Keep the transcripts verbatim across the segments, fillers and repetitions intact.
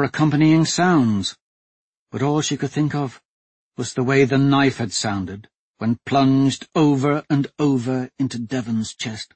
for accompanying sounds, but all she could think of was the way the knife had sounded when plunged over and over into Devon's chest.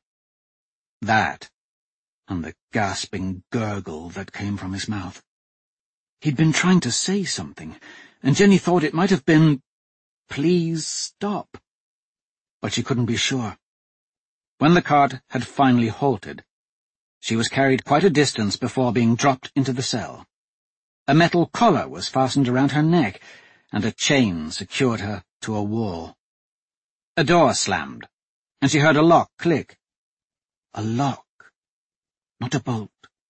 That, and the gasping gurgle that came from his mouth. He'd been trying to say something, and Jenny thought it might have been, "Please stop," but she couldn't be sure. When the cart had finally halted, she was carried quite a distance before being dropped into the cell. A metal collar was fastened around her neck, and a chain secured her to a wall. A door slammed, and she heard a lock click. A lock, not a bolt.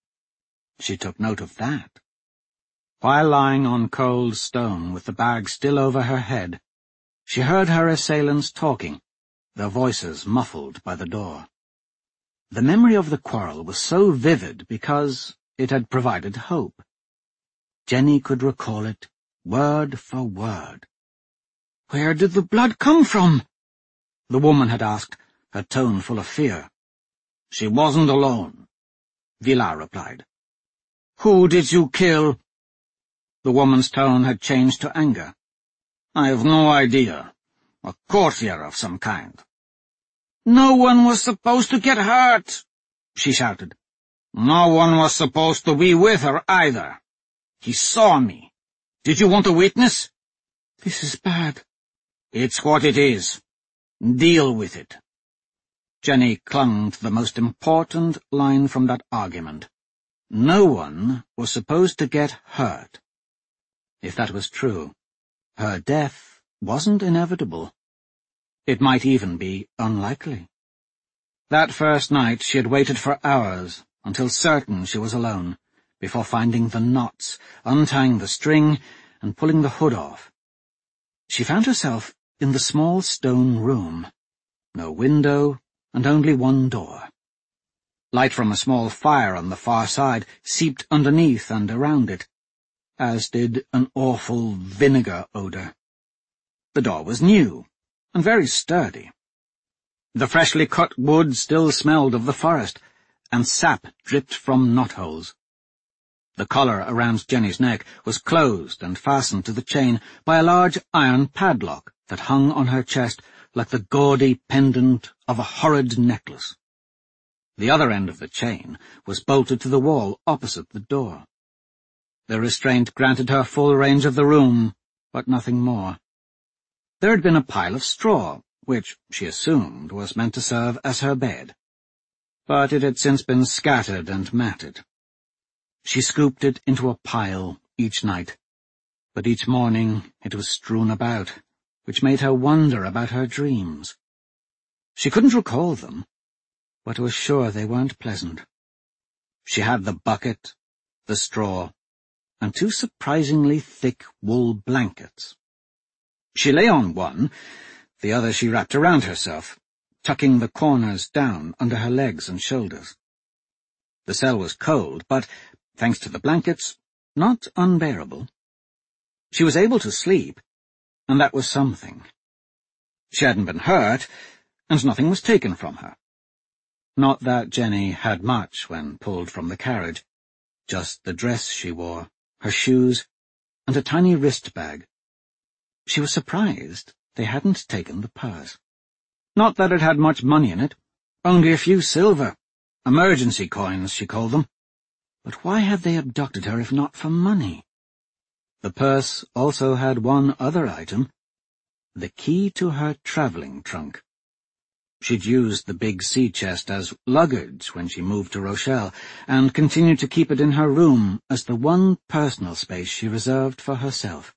She took note of that. While lying on cold stone with the bag still over her head, she heard her assailants talking, their voices muffled by the door. The memory of the quarrel was so vivid because it had provided hope. Jenny could recall it, word for word. "Where did the blood come from?" the woman had asked, her tone full of fear. "She wasn't alone," Villar replied. "Who did you kill?" The woman's tone had changed to anger. "I have no idea. A courtier of some kind." "No one was supposed to get hurt," she shouted. "No one was supposed to be with her either. He saw me. Did you want a witness?" "This is bad." "It's what it is. Deal with it." Jenny clung to the most important line from that argument. No one was supposed to get hurt. If that was true, her death wasn't inevitable. It might even be unlikely. That first night she had waited for hours, until certain she was alone, before finding the knots, untying the string, and pulling the hood off. She found herself in the small stone room. No window, and only one door. Light from a small fire on the far side seeped underneath and around it, as did an awful vinegar odour. The door was new, and very sturdy. The freshly cut wood still smelled of the forest, and sap dripped from knotholes. The collar around Jenny's neck was closed and fastened to the chain by a large iron padlock that hung on her chest like the gaudy pendant of a horrid necklace. The other end of the chain was bolted to the wall opposite the door. The restraint granted her full range of the room, but nothing more. There had been a pile of straw, which, she assumed, was meant to serve as her bed. But it had since been scattered and matted. She scooped it into a pile each night, but each morning it was strewn about, which made her wonder about her dreams. She couldn't recall them, but was sure they weren't pleasant. She had the bucket, the straw, and two surprisingly thick wool blankets. She lay on one, the other she wrapped around herself, tucking the corners down under her legs and shoulders. The cell was cold, but, thanks to the blankets, not unbearable. She was able to sleep, and that was something. She hadn't been hurt, and nothing was taken from her. Not that Jenny had much when pulled from the carriage, just the dress she wore, her shoes, and a tiny wrist bag. She was surprised they hadn't taken the purse. Not that it had much money in it, only a few silver, emergency coins, she called them. But why had they abducted her if not for money? The purse also had one other item, the key to her travelling trunk. She'd used the big sea chest as luggage when she moved to Rochelle, and continued to keep it in her room as the one personal space she reserved for herself.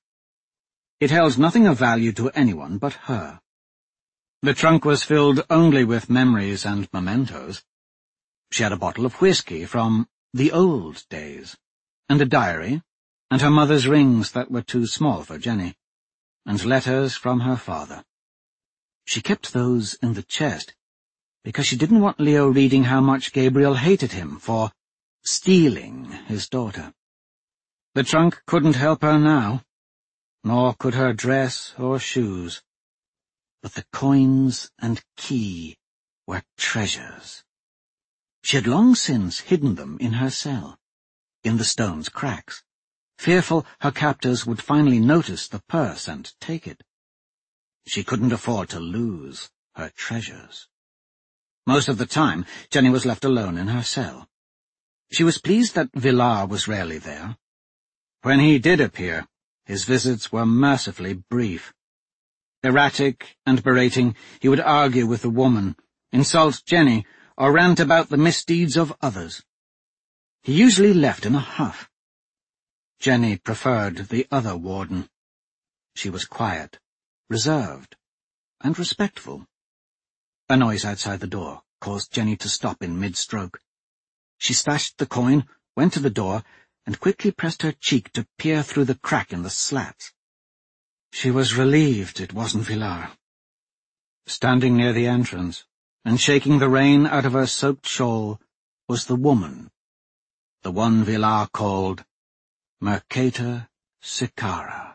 It held nothing of value to anyone but her. The trunk was filled only with memories and mementos. She had a bottle of whiskey from the old days, and a diary, and her mother's rings that were too small for Jenny, and letters from her father. She kept those in the chest because she didn't want Leo reading how much Gabriel hated him for stealing his daughter. The trunk couldn't help her now, nor could her dress or shoes. But the coins and key were treasures. She had long since hidden them in her cell, in the stone's cracks. fearful her captors would finally notice the purse and take it. She couldn't afford to lose her treasures. Most of the time, Jenny was left alone in her cell. She was pleased that Villar was rarely there. When he did appear, his visits were mercifully brief. Erratic and berating, he would argue with the woman, insult Jenny, or rant about the misdeeds of others. He usually left in a huff. Jenny preferred the other warden. She was quiet, reserved, and respectful. A noise outside the door caused Jenny to stop in mid-stroke. She stashed the coin, went to the door, and quickly pressed her cheek to peer through the crack in the slats. She was relieved it wasn't Villar. Standing near the entrance, and shaking the rain out of her soaked shawl, was the woman, the one Villar called Mercator Siccara.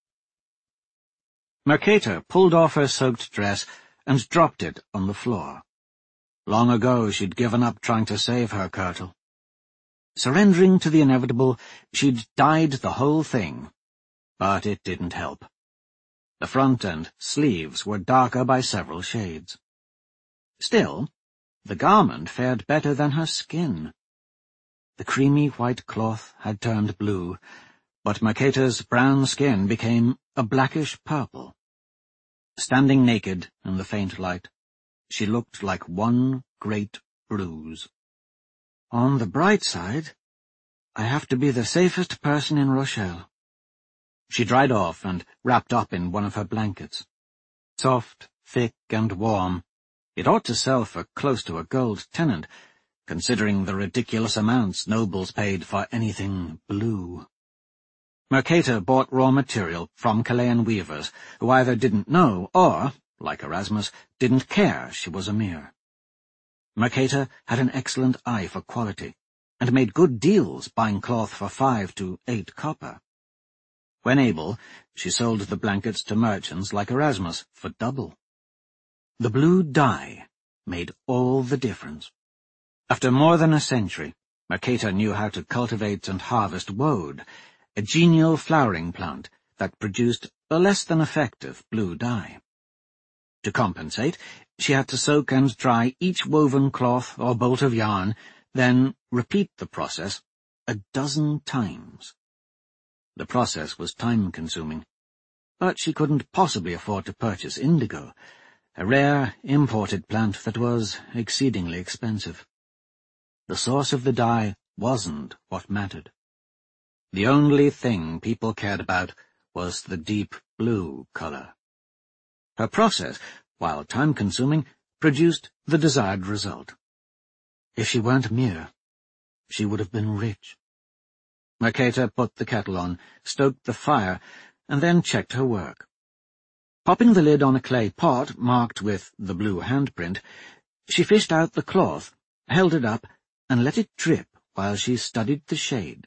Mercator pulled off her soaked dress and dropped it on the floor. Long ago she'd given up trying to save her kirtle. Surrendering to the inevitable, she'd dyed the whole thing, but it didn't help. The front and sleeves were darker by several shades. Still, the garment fared better than her skin. The creamy white cloth had turned blue, but Mercator's brown skin became a blackish purple. Standing naked in the faint light, she looked like one great bruise. On the bright side, I have to be the safest person in Rochelle. She dried off and wrapped up in one of her blankets. Soft, thick, and warm, it ought to sell for close to a gold tenant, considering the ridiculous amounts nobles paid for anything blue. Mercator bought raw material from Chilean weavers, who either didn't know or, like Erasmus, didn't care she was a mere. Mercator had an excellent eye for quality, and made good deals buying cloth for five to eight copper. When able, she sold the blankets to merchants like Erasmus for double. The blue dye made all the difference. After more than a century, Mercator knew how to cultivate and harvest woad, a genial flowering plant that produced a less than effective blue dye. To compensate, she had to soak and dry each woven cloth or bolt of yarn, then repeat the process a dozen times. The process was time-consuming, but she couldn't possibly afford to purchase indigo, a rare, imported plant that was exceedingly expensive. The source of the dye wasn't what mattered. The only thing people cared about was the deep blue color. Her process, while time-consuming, produced the desired result. If she weren't Mir, she would have been rich. Mercator put the kettle on, stoked the fire, and then checked her work. Popping the lid on a clay pot marked with the blue handprint, she fished out the cloth, held it up, and let it drip while she studied the shade.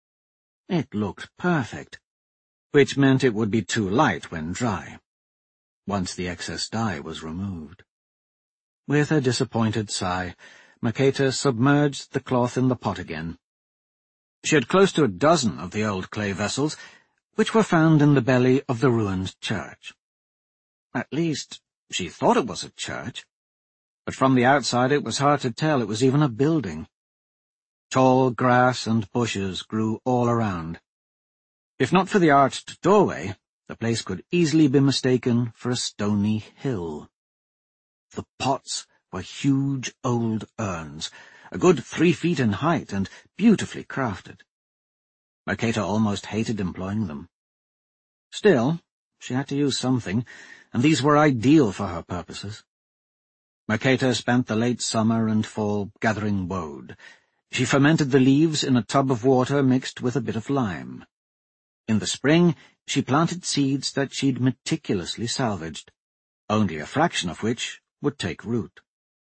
It looked perfect, which meant it would be too light when dry, once the excess dye was removed. With a disappointed sigh, Mercator submerged the cloth in the pot again. She had close to a dozen of the old clay vessels, which were found in the belly of the ruined church. At least, she thought it was a church, but from the outside it was hard to tell it was even a building. Tall grass and bushes grew all around. If not for the arched doorway, the place could easily be mistaken for a stony hill. The pots were huge old urns, a good three feet in height and beautifully crafted. Mercator almost hated employing them. Still, she had to use something, and these were ideal for her purposes. Mercator spent the late summer and fall gathering woad. She fermented the leaves in a tub of water mixed with a bit of lime. In the spring, she planted seeds that she'd meticulously salvaged, only a fraction of which would take root.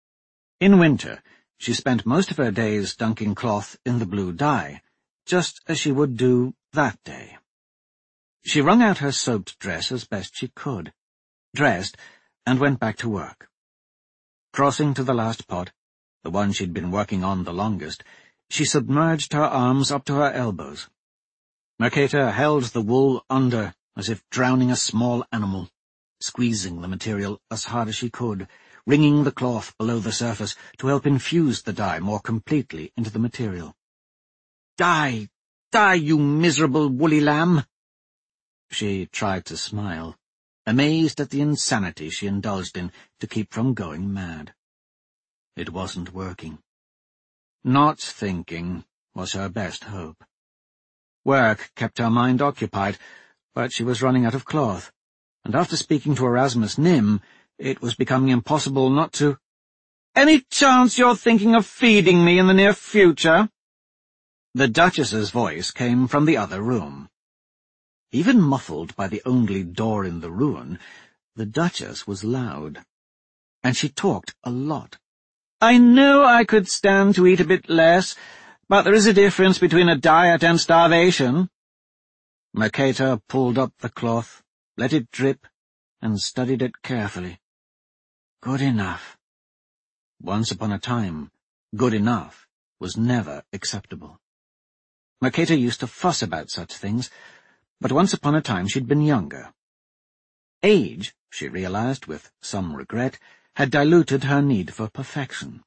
In winter, she spent most of her days dunking cloth in the blue dye, just as she would do that day. She wrung out her soaked dress as best she could, dressed, and went back to work. Crossing to the last pot, the one she'd been working on the longest, she submerged her arms up to her elbows. Mercator held the wool under, as if drowning a small animal, squeezing the material as hard as she could, wringing the cloth below the surface to help infuse the dye more completely into the material. "Die! Die, you miserable woolly lamb!" She tried to smile, amazed at the insanity she indulged in to keep from going mad. It wasn't working. Not thinking was her best hope. Work kept her mind occupied, but she was running out of cloth, and after speaking to Erasmus Nym, it was becoming impossible not to— "Any chance you're thinking of feeding me in the near future?" The Duchess's voice came from the other room. Even muffled by the only door in the ruin, the Duchess was loud, and she talked a lot. "I know I could stand to eat a bit less, but there is a difference between a diet and starvation." Mercator pulled up the cloth, let it drip, and studied it carefully. Good enough. Once upon a time, good enough was never acceptable. Mercator used to fuss about such things, but once upon a time she'd been younger. Age, she realized with some regret, had diluted her need for perfection.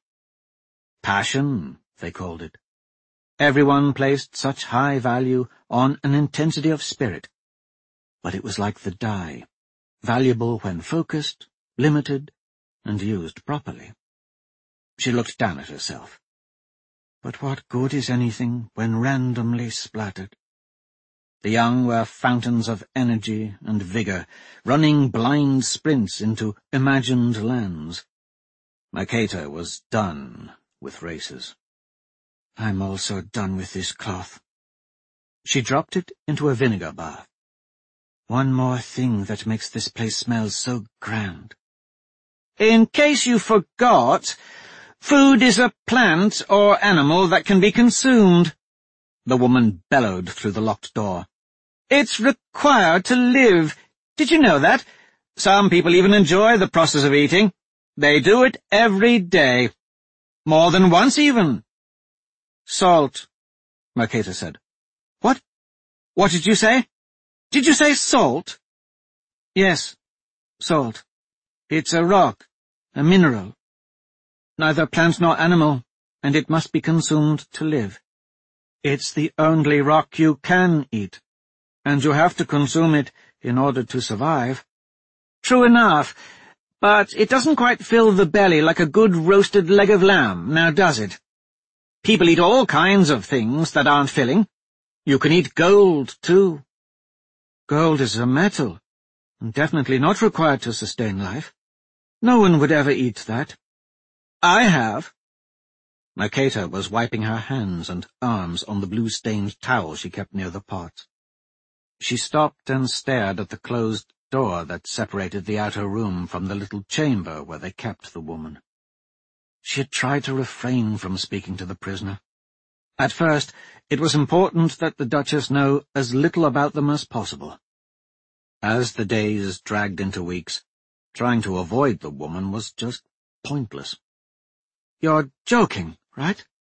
Passion, they called it. Everyone placed such high value on an intensity of spirit. But it was like the dye, valuable when focused, limited, and used properly. She looked down at herself. But what good is anything when randomly splattered? The young were fountains of energy and vigour, running blind sprints into imagined lands. Mercator was done with races. I'm also done with this cloth. She dropped it into a vinegar bath. One more thing that makes this place smell so grand. In case you forgot, food is a plant or animal that can be consumed, the woman bellowed through the locked door. It's required to live. Did you know that? Some people even enjoy the process of eating. They do it every day. More than once, even. Salt, Mercator said. What? What did you say? Did you say salt? Yes, salt. It's a rock, a mineral. Neither plant nor animal, and it must be consumed to live. It's the only rock you can eat, and you have to consume it in order to survive. True enough, but it doesn't quite fill the belly like a good roasted leg of lamb, now does it? People eat all kinds of things that aren't filling. You can eat gold, too. Gold is a metal, and definitely not required to sustain life. No one would ever eat that. I have. Mercator was wiping her hands and arms on the blue-stained towel she kept near the pot. She stopped and stared at the closed door that separated the outer room from the little chamber where they kept the woman. She had tried to refrain from speaking to the prisoner. At first, it was important that the Duchess know as little about them as possible. As the days dragged into weeks, trying to avoid the woman was just pointless. You're joking, right?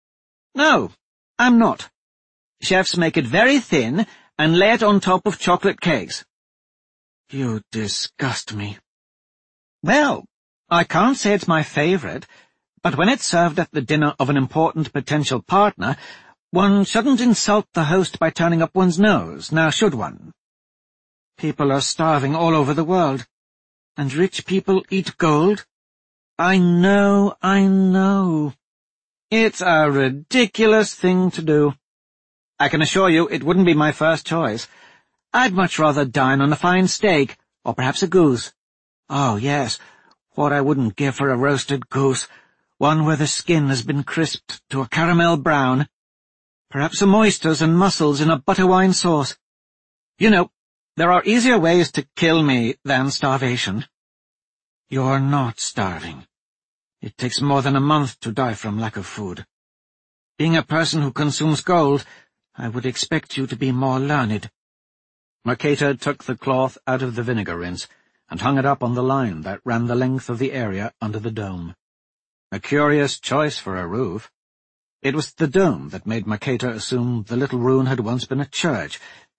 No, I'm not. Chefs make it very thin and lay it on top of chocolate cakes. You disgust me. Well, I can't say it's my favourite, but when it's served at the dinner of an important potential partner, one shouldn't insult the host by turning up one's nose, now should one? People are starving all over the world, and rich people eat gold. I know, I know. It's a ridiculous thing to do. I can assure you it wouldn't be my first choice. I'd much rather dine on a fine steak, or perhaps a goose. Oh, yes, what I wouldn't give for a roasted goose, one where the skin has been crisped to a caramel brown. Perhaps some oysters and mussels in a butter wine sauce. You know, there are easier ways to kill me than starvation. You're not starving. It takes more than a month to die from lack of food. Being a person who consumes gold, I would expect you to be more learned. Mercator took the cloth out of the vinegar rinse and hung it up on the line that ran the length of the area under the dome. A curious choice for a roof. It was the dome that made Mercator assume the little ruin had once been a church,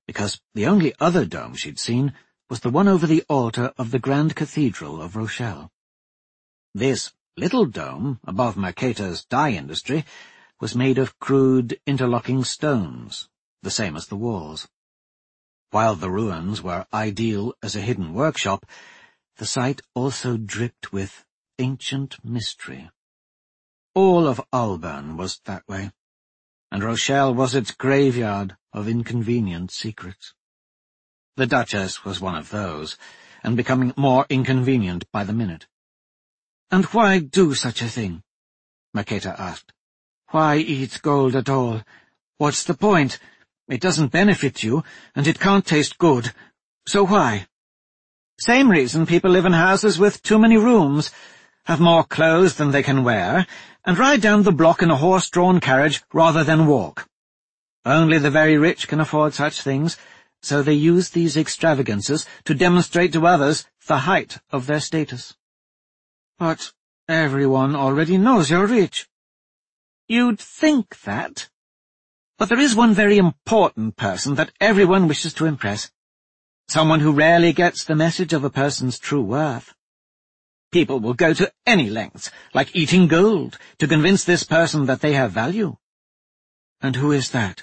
because the only other dome she'd seen was the one over the altar of the Grand Cathedral of Rochelle. This little dome, above Mercator's dye industry, was made of crude interlocking stones, the same as the walls. While the ruins were ideal as a hidden workshop, the site also dripped with ancient mystery. All of Alburn was that way, and Rochelle was its graveyard of inconvenient secrets. The Duchess was one of those, and becoming more inconvenient by the minute. "And why do such a thing?" Mercator asked. "Why eat gold at all? What's the point? It doesn't benefit you, and it can't taste good. So why?" "Same reason people live in houses with too many rooms, have more clothes than they can wear, and ride down the block in a horse-drawn carriage rather than walk. Only the very rich can afford such things, so they use these extravagances to demonstrate to others the height of their status." "But everyone already knows you're rich." "You'd think that. But there is one very important person that everyone wishes to impress. Someone who rarely gets the message of a person's true worth. People will go to any lengths, like eating gold, to convince this person that they have value." "And who is that?"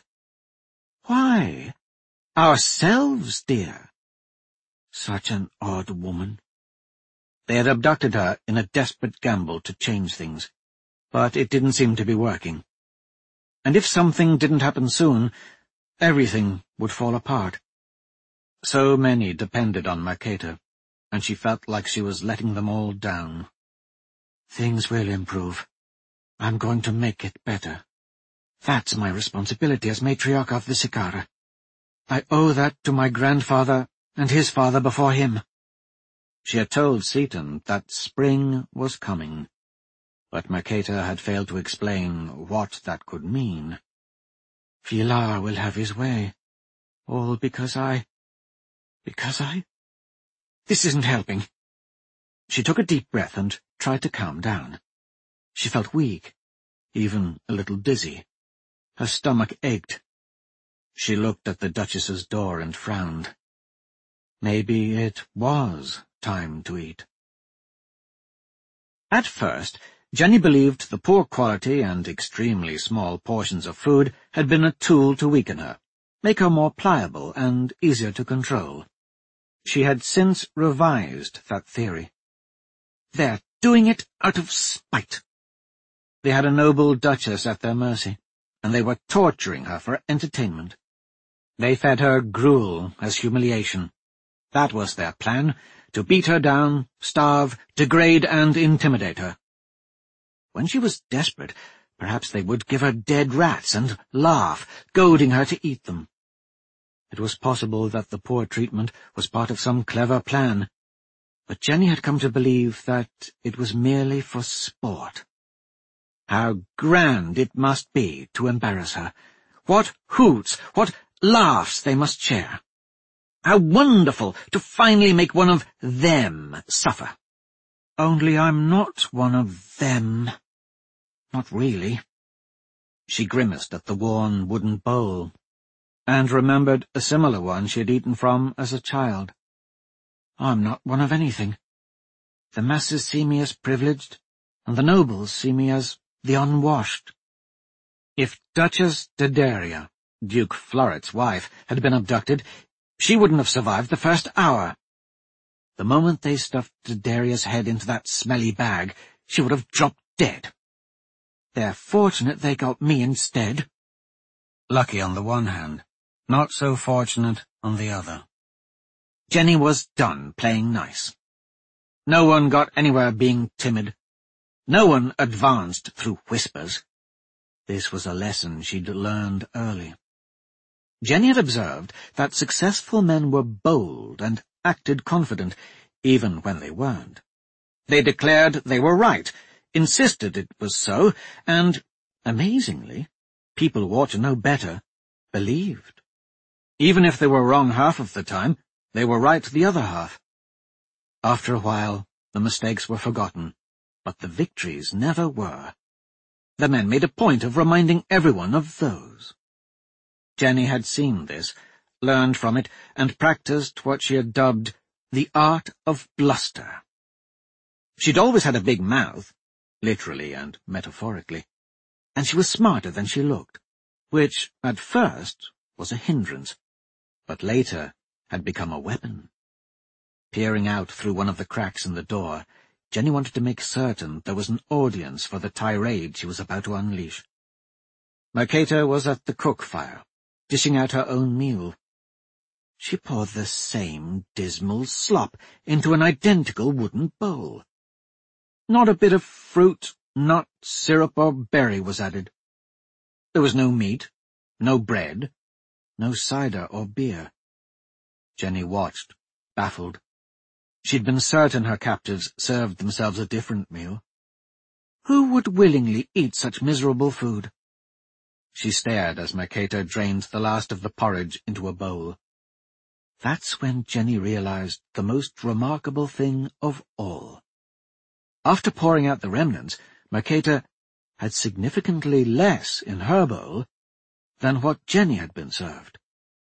"Why, ourselves, dear." Such an odd woman. They had abducted her in a desperate gamble to change things, but it didn't seem to be working. And if something didn't happen soon, everything would fall apart. So many depended on Mercator, and she felt like she was letting them all down. "Things will improve. I'm going to make it better. That's my responsibility as matriarch of the Siccara. I owe that to my grandfather and his father before him." She had told Seaton that spring was coming, but Mercator had failed to explain what that could mean. "Villar will have his way, all because I... because I... This isn't helping." She took a deep breath and tried to calm down. She felt weak, even a little dizzy. Her stomach ached. She looked at the Duchess's door and frowned. Maybe it was time to eat. At first, Jenny believed the poor quality and extremely small portions of food had been a tool to weaken her, make her more pliable and easier to control. She had since revised that theory. They're doing it out of spite. They had a noble duchess at their mercy, and they were torturing her for entertainment. They fed her gruel as humiliation. That was their plan, to beat her down, starve, degrade, and intimidate her. When she was desperate, perhaps they would give her dead rats and laugh, goading her to eat them. It was possible that the poor treatment was part of some clever plan, but Jenny had come to believe that it was merely for sport. How grand it must be to embarrass her! What hoots, what laughs they must share! How wonderful to finally make one of them suffer! Only I'm not one of them. Not really. She grimaced at the worn wooden bowl, and remembered a similar one she had eaten from as a child. I'm not one of anything. The masses see me as privileged, and the nobles see me as the unwashed. If Duchess D'Aderia, Duke Floret's wife, had been abducted, she wouldn't have survived the first hour. The moment they stuffed D'Aderia's head into that smelly bag, she would have dropped dead. They're fortunate they got me instead. Lucky on the one hand, not so fortunate on the other. Jenny was done playing nice. No one got anywhere being timid. No one advanced through whispers. This was a lesson she'd learned early. Jenny had observed that successful men were bold and acted confident, even when they weren't. They declared they were right, insisted it was so, and, amazingly, people who ought to know better believed. Even if they were wrong half of the time, they were right the other half. After a while, the mistakes were forgotten, but the victories never were. The men made a point of reminding everyone of those. Jenny had seen this, learned from it and practiced what she had dubbed the art of bluster. She'd always had a big mouth, literally and metaphorically, and she was smarter than she looked, which, at first, was a hindrance, but later had become a weapon. Peering out through one of the cracks in the door, Jenny wanted to make certain there was an audience for the tirade she was about to unleash. Mercator was at the cook fire, dishing out her own meal. She poured the same dismal slop into an identical wooden bowl. Not a bit of fruit, nut, syrup, or berry was added. There was no meat, no bread, no cider or beer. Jenny watched, baffled. She'd been certain her captives served themselves a different meal. Who would willingly eat such miserable food? She stared as Mercator drained the last of the porridge into a bowl. That's when Jenny realized the most remarkable thing of all. After pouring out the remnants, Mercator had significantly less in her bowl than what Jenny had been served.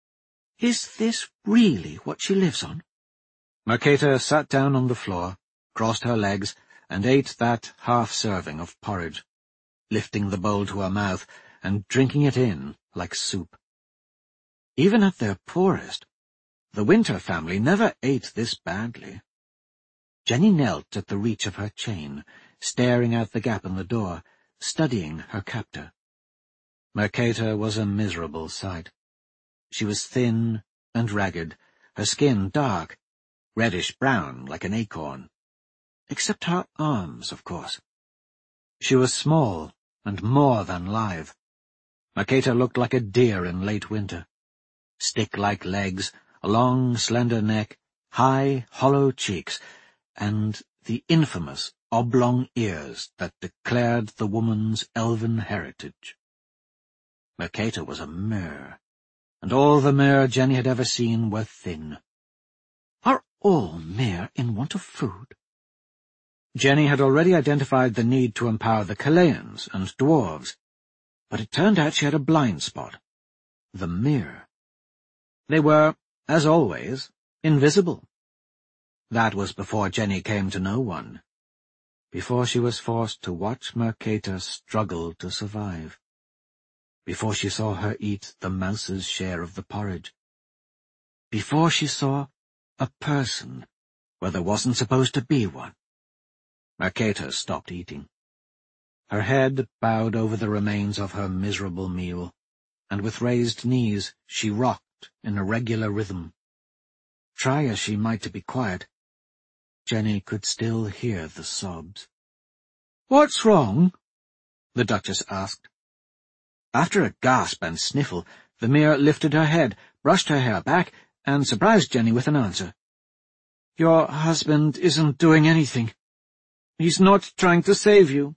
Is this really what she lives on? Mercator sat down on the floor, crossed her legs, and ate that half-serving of porridge, lifting the bowl to her mouth and drinking it in like soup. Even at their poorest, the Winter family never ate this badly. Jenny knelt at the reach of her chain, staring out the gap in the door, studying her captor. Mercator was a miserable sight. She was thin and ragged, her skin dark, reddish-brown like an acorn. Except her arms, of course. She was small and more than lithe. Mercator looked like a deer in late winter. Stick-like legs, a long, slender neck, high, hollow cheeks, and the infamous oblong ears that declared the woman's elven heritage. Mercator was a mere, and all the mere Jenny had ever seen were thin. Are all mere in want of food? Jenny had already identified the need to empower the Calayans and dwarves, but it turned out she had a blind spot. The mere. They were, as always, invisible. That was before Jenny came to know one, before she was forced to watch Mercator struggle to survive, before she saw her eat the mouse's share of the porridge, before she saw a person where there wasn't supposed to be one. Mercator stopped eating. Her head bowed over the remains of her miserable meal, and with raised knees she rocked in a regular rhythm. Try as she might to be quiet, Jenny could still hear the sobs. "What's wrong?" the Duchess asked. After a gasp and sniffle, the mere lifted her head, brushed her hair back, and surprised Jenny with an answer. "Your husband isn't doing anything. He's not trying to save you."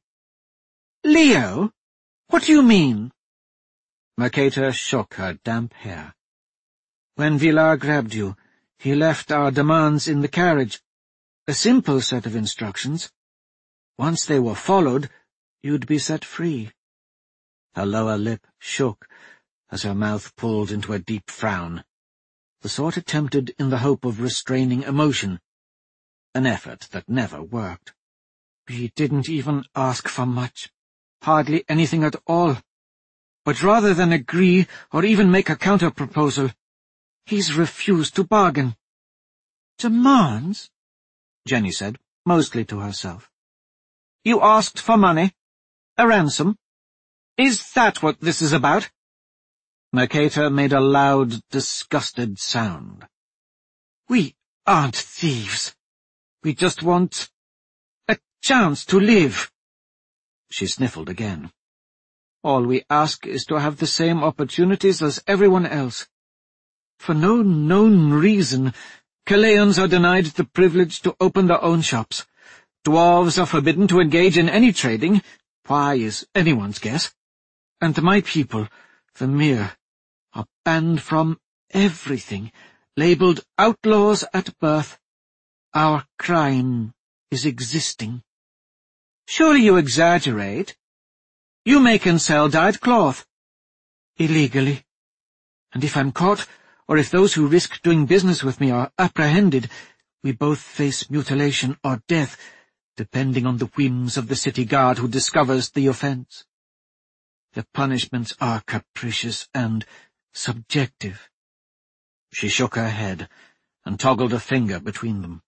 "Leo? What do you mean?" Mercator shook her damp hair. "When Villar grabbed you, he left our demands in the carriage. A simple set of instructions. Once they were followed, you'd be set free." Her lower lip shook as her mouth pulled into a deep frown, the sort attempted in the hope of restraining emotion, an effort that never worked. "We didn't even ask for much, hardly anything at all. But rather than agree or even make a counter-proposal, he's refused to bargain." "Demands?" Jenny said, mostly to herself. "You asked for money? A ransom? Is that what this is about?" Mercator made a loud, disgusted sound. "We aren't thieves. We just want a chance to live." She sniffled again. "All we ask is to have the same opportunities as everyone else. For no known reason, Calayans are denied the privilege to open their own shops. Dwarves are forbidden to engage in any trading. Why is anyone's guess. And my people, the mere, are banned from everything, labelled outlaws at birth. Our crime is existing." "Surely you exaggerate. You make and sell dyed cloth." "Illegally. And if I'm caught, or if those who risk doing business with me are apprehended, we both face mutilation or death, depending on the whims of the city guard who discovers the offence. The punishments are capricious and subjective." She shook her head and toggled a finger between them.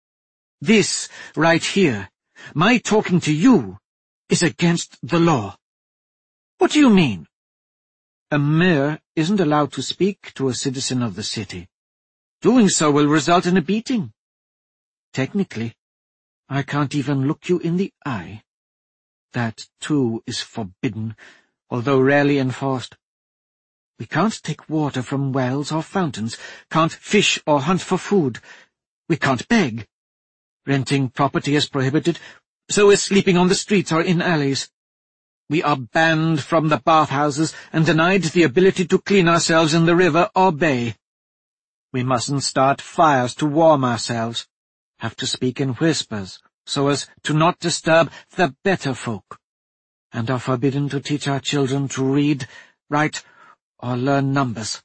"This, right here, my talking to you, is against the law." "What do you mean?" "A mayor isn't allowed to speak to a citizen of the city. Doing so will result in a beating. Technically, I can't even look you in the eye. That, too, is forbidden, although rarely enforced. We can't take water from wells or fountains, can't fish or hunt for food. We can't beg. Renting property is prohibited, so is sleeping on the streets or in alleys. We are banned from the bathhouses and denied the ability to clean ourselves in the river or bay. We mustn't start fires to warm ourselves, have to speak in whispers so as to not disturb the better folk, and are forbidden to teach our children to read, write, or learn numbers."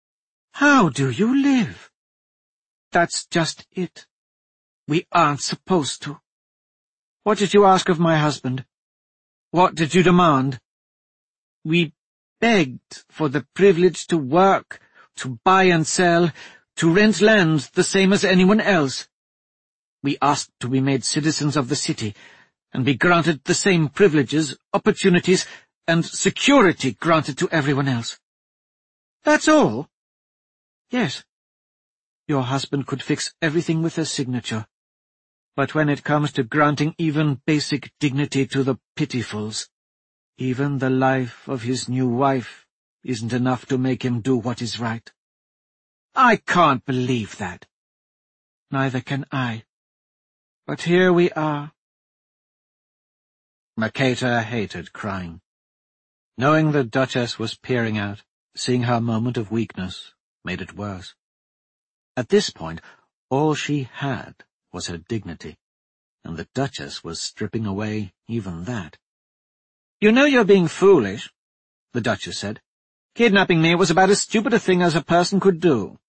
"How do you live?" "That's just it. We aren't supposed to. What did you ask of my husband? What did you demand?" "We begged for the privilege to work, to buy and sell, to rent land the same as anyone else. We asked to be made citizens of the city, and be granted the same privileges, opportunities, and security granted to everyone else." "That's all?" "Yes. Your husband could fix everything with a signature. But when it comes to granting even basic dignity to the pitifuls, even the life of his new wife isn't enough to make him do what is right." "I can't believe that." "Neither can I. But here we are." Mercator hated crying. Knowing the Duchess was peering out, seeing her moment of weakness, made it worse. At this point, all she had was her dignity, and the Duchess was stripping away even that. "You know you're being foolish," the Duchess said. "Kidnapping me was about as stupid a thing as a person could do."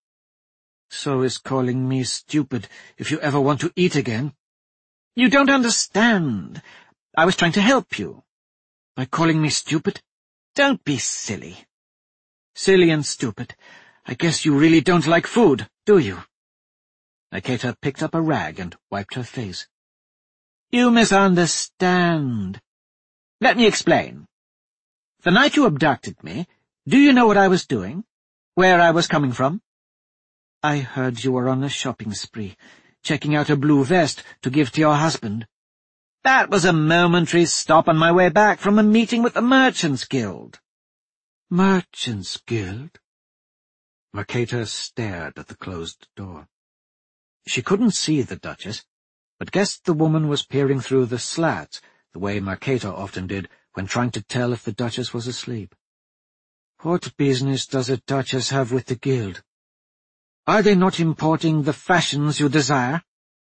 "So is calling me stupid if you ever want to eat again." "You don't understand. I was trying to help you." "By calling me stupid? Don't be silly." "Silly and stupid. I guess you really don't like food, do you?" Mercator picked up a rag and wiped her face. "You misunderstand. Let me explain. The night you abducted me, do you know what I was doing? Where I was coming from?" "I heard you were on a shopping spree, checking out a blue vest to give to your husband." "That was a momentary stop on my way back from a meeting with the Merchants' Guild." "Merchants' Guild?" Mercator stared at the closed door. She couldn't see the Duchess, but guessed the woman was peering through the slats, the way Mercator often did when trying to tell if the Duchess was asleep. "What business does a Duchess have with the Guild? Are they not importing the fashions you desire?"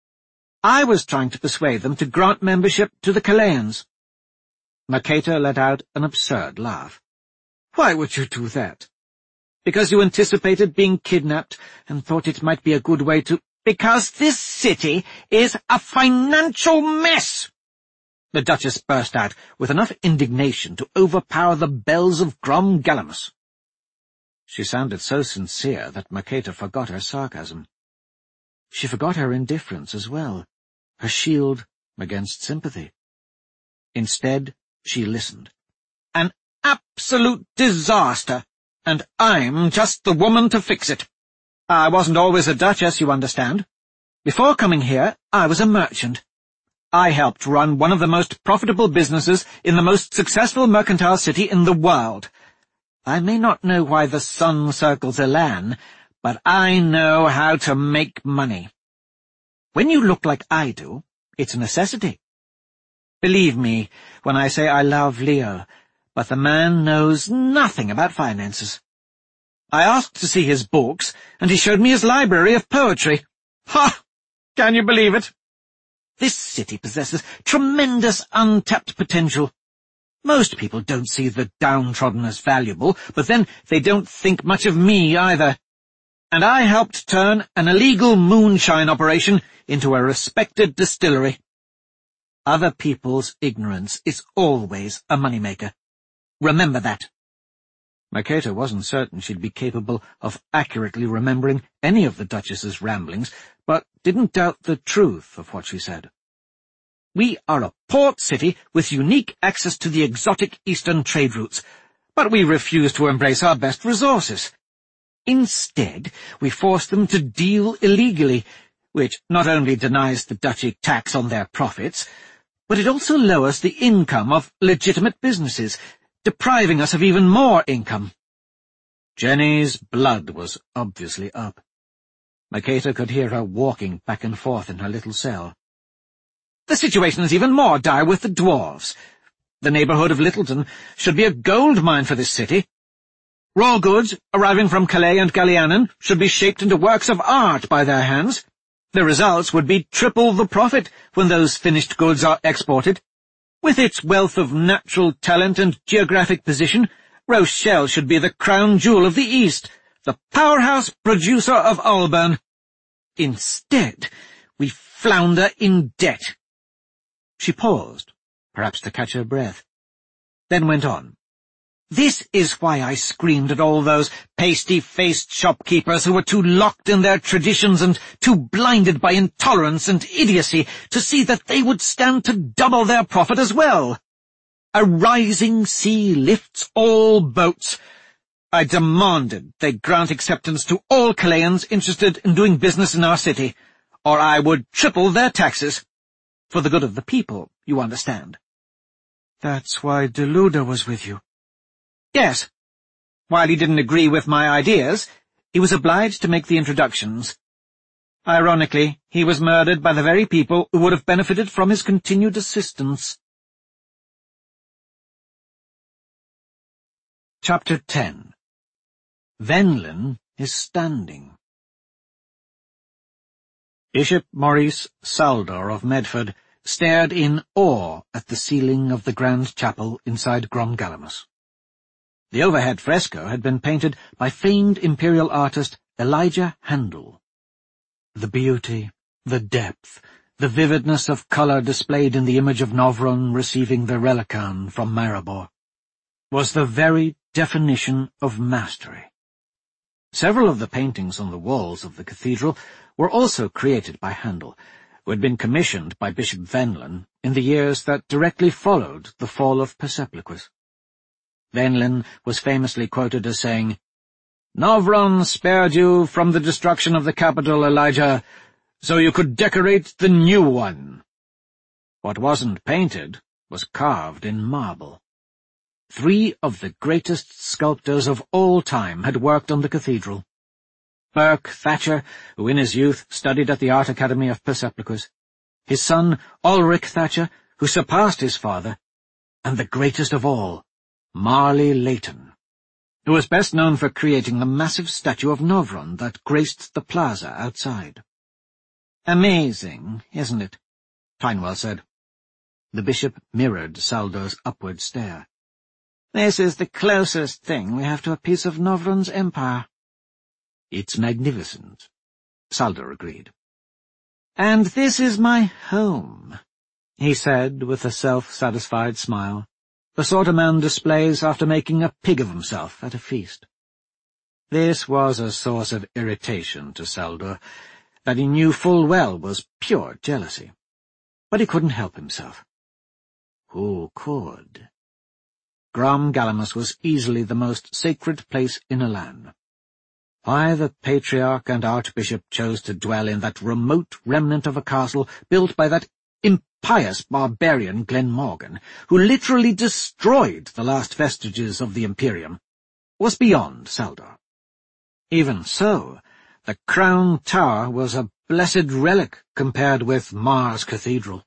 "I was trying to persuade them to grant membership to the Calayans." Mercator let out an absurd laugh. "Why would you do that?" "Because you anticipated being kidnapped and thought it might be a good way to—" "Because this city is a financial mess!" the Duchess burst out, with enough indignation to overpower the bells of Grom Galamus. She sounded so sincere that Mercator forgot her sarcasm. She forgot her indifference as well, her shield against sympathy. Instead, she listened. "An absolute disaster, and I'm just the woman to fix it. I wasn't always a duchess, you understand. Before coming here, I was a merchant. I helped run one of the most profitable businesses in the most successful mercantile city in the world. I may not know why the sun circles Elan, but I know how to make money. When you look like I do, it's a necessity. Believe me when I say I love Leo, but the man knows nothing about finances. I asked to see his books, and he showed me his library of poetry. Ha! Can you believe it? This city possesses tremendous untapped potential. Most people don't see the downtrodden as valuable, but then they don't think much of me either. and I helped turn an illegal moonshine operation into a respected distillery. Other people's ignorance is always a moneymaker. Remember that." Mercator wasn't certain she'd be capable of accurately remembering any of the Duchess's ramblings, but didn't doubt the truth of what she said. "We are a port city with unique access to the exotic eastern trade routes, but we refuse to embrace our best resources. Instead, we force them to deal illegally, which not only denies the duchy tax on their profits, but it also lowers the income of legitimate businesses, depriving us of even more income." Jenny's blood was obviously up. Mercator could hear her walking back and forth in her little cell. "The situation is even more dire with the dwarves. The neighbourhood of Littleton should be a gold mine for this city. Raw goods arriving from Calais and Gallianan should be shaped into works of art by their hands. The results would be triple the profit when those finished goods are exported. With its wealth of natural talent and geographic position, Rochelle should be the crown jewel of the East, the powerhouse producer of Alban. Instead, we flounder in debt." She paused, perhaps to catch her breath, then went on. "This is why I screamed at all those pasty-faced shopkeepers who were too locked in their traditions and too blinded by intolerance and idiocy to see that they would stand to double their profit as well. A rising sea lifts all boats. I demanded they grant acceptance to all Calayans interested in doing business in our city, or I would triple their taxes. For the good of the people, you understand." "That's why Deluda was with you." "Yes. While he didn't agree with my ideas, he was obliged to make the introductions. Ironically, he was murdered by the very people who would have benefited from his continued assistance." Chapter ten. Venlin is standing. Bishop Maurice Saldor of Medford stared in awe at the ceiling of the grand chapel inside Gromgalamus. The overhead fresco had been painted by famed imperial artist Elijah Handel. The beauty, the depth, the vividness of colour displayed in the image of Novron receiving the Relican from Maribor was the very definition of mastery. Several of the paintings on the walls of the cathedral were also created by Handel, who had been commissioned by Bishop Venlin in the years that directly followed the fall of Persepliquus. Venlin was famously quoted as saying, "Novron spared you from the destruction of the capital, Elijah, so you could decorate the new one." What wasn't painted was carved in marble. Three of the greatest sculptors of all time had worked on the cathedral. Burke Thatcher, who in his youth studied at the Art Academy of Persepliquus, his son Ulrich Thatcher, who surpassed his father, and the greatest of all, Marley Leighton, who was best known for creating the massive statue of Novron that graced the plaza outside. "Amazing, isn't it?" Finewell said. The bishop mirrored Saldor's upward stare. "This is the closest thing we have to a piece of Novron's empire." "It's magnificent," Saldor agreed. "And this is my home," he said with a self-satisfied smile, the sort a man displays after making a pig of himself at a feast. This was a source of irritation to Saldor that he knew full well was pure jealousy. But he couldn't help himself. Who could? Gromgalamus was easily the most sacred place in Alan. Why the patriarch and archbishop chose to dwell in that remote remnant of a castle built by that impious barbarian Glenmorgan, who literally destroyed the last vestiges of the Imperium, was beyond Saldor. Even so, the Crown Tower was a blessed relic compared with Mars Cathedral.